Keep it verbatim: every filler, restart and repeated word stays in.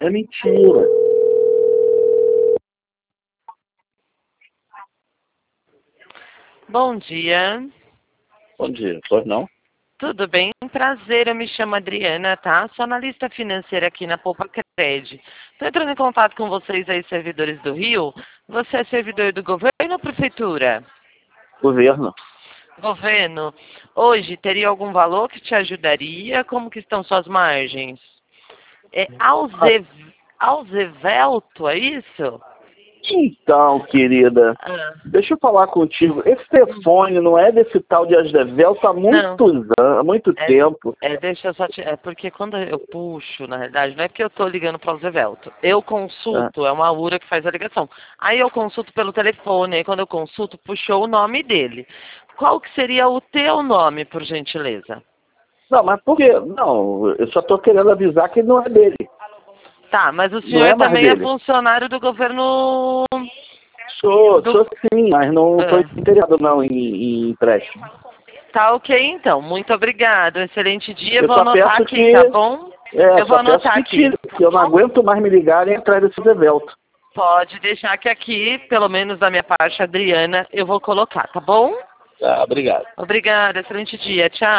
É mentira. Bom dia. Bom dia. Pois não? Tudo bem? Prazer, eu me chamo Adriana, tá? Sou analista financeira aqui na Poupa Cred. Estou entrando em contato com vocês aí, servidores do Rio. Você é servidor do governo ou prefeitura? Governo. Governo. Hoje, teria algum valor que te ajudaria? Como que estão suas margens? É Alze... Alzevelto, é isso? Então, querida, Ah, deixa eu falar contigo. Esse telefone não é desse tal de Asdevelto há muitos não. anos, há muito É, tempo. é, deixa eu só te... É porque quando eu puxo, na realidade, não é porque eu estou ligando para o Zevelto. Eu Ah, consulto, é uma U R A que faz a ligação. Aí eu consulto pelo telefone, aí quando eu consulto, puxou o nome dele. Qual que seria o teu nome, por gentileza? Não, mas por quê? Não, eu só estou querendo avisar que não é dele. Tá, mas o Não é senhor mais também é dele. funcionário do governo Sou, do... sou sim, mas não estou Ah, interessado não em, em empréstimo. tá ok, então. Muito obrigado. Excelente dia. Eu Vou só anotar peço aqui, que, tá bom? é, Eu vou só peço anotar que aqui, tire, tá porque eu não bom? aguento mais me ligarem atrás desse Asdevelto. Pode deixar que aqui, pelo menos da minha parte, Adriana, eu vou colocar, tá bom? Tá, obrigado. Obrigada, excelente dia. Tchau.